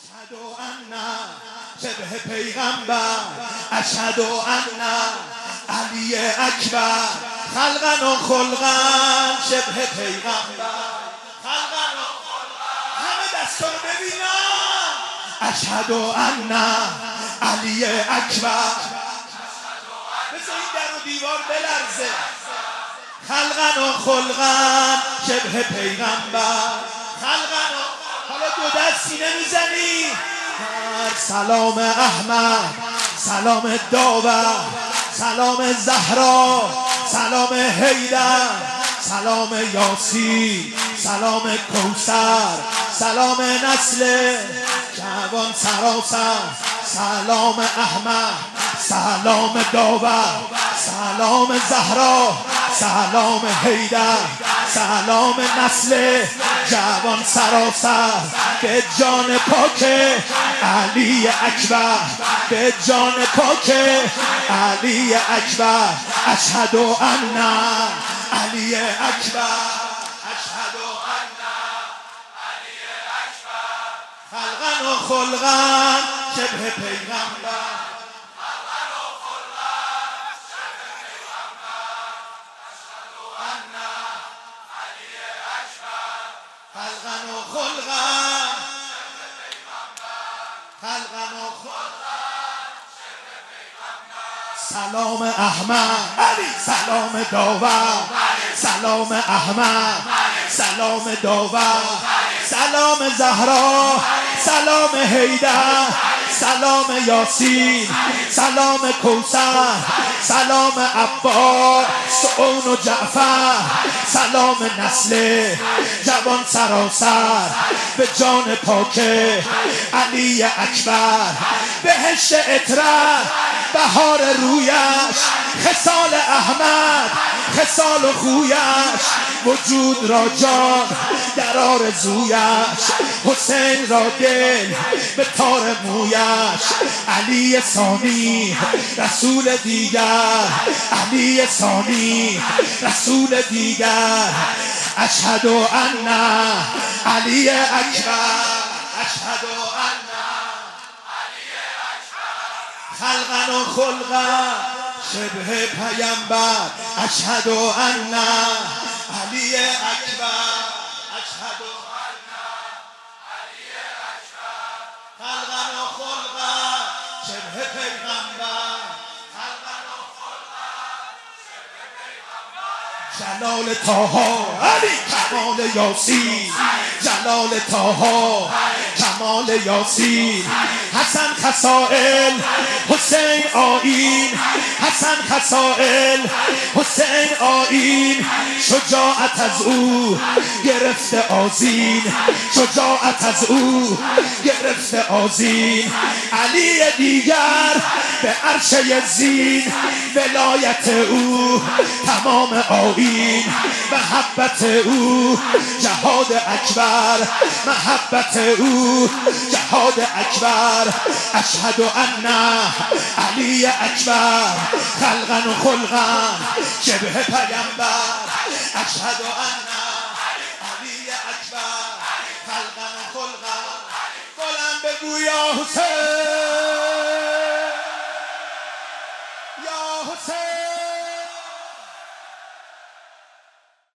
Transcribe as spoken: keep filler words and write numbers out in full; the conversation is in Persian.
اشهد ان شبه پیغمبر، اشهد ان علی اکبر، خلقا و خلقا شبه پیغمبر، خلقا و خلقا. همه دستا رو ببینم. اشهد ان علی اکبر. مثل این در و دیوار بلرزه. خلقا و خلقا شبه پیغمبر، خلقا و. حالا دو دست سینه میزنی. سلام احمد، سلام داور، سلام زهرا، سلام حیدر، سلام یاسین، سلام کوثر، سلام نسل جوان سراسر، سلام احمد، سلام داور، سلام زهرا، سلام حیدر، سلام نسل جوان سراسر. به جان پاک علی اکبر، به جان پاک علی اکبر. اشهد ان علی اکبر، اشهد ان علی اکبر. خلقا و خلقا شبه پیغمبر، خلقا و خلقا شبه پیغمبر. اشهد ان علی اکبر، خلقا و خلقا شبه پیغمبر، خلقا و خلقا شبه پیغمبر. سلام احمد، سلام داور، سلام احمد، سلام داور، سلام زهرا، سلام حیدر، سلام یاسین، سلام کوثر، سلام عباس اون و جعفر، سلام نسل جوان سراسر. به جان پاک علی اکبر. بهشت اطرت بهار رویش، خصال احمد خصال و خویش، وجود را جان در آرزویش، حسین را دل به تار مویش. علی ثانی رسول دیگر، علی ثانی رسول دیگر. اشهد ان علی اکبر، اشهد ان علی اکبر. خلقا و خلقا شبه پیامبر. اشهد ان علی اکبر، اشهد ان علی اکبر. خلقا و خلقا شبه پیغمبر، خلقا و خلقا شبه پیغمبر. جلال طه علی کمال یاسین، جلال طه کمال یاسین. حسن خصائل حسین آیین، حسن خصائل حسین آیین. شجاعت از او گرفته آذین، شجاعت از او گرفته آذین. علی دیگر به عرش یزین، ولایت او تمام آیین. محبت او جهاد اکبر، محبت او جهاد اکبر. اشهد ان علی اکبر، خلقا و خلقا شبه پیامبر. اشهد ان علی اکبر، خلقا و خلقا. بلند بگو یا حسین.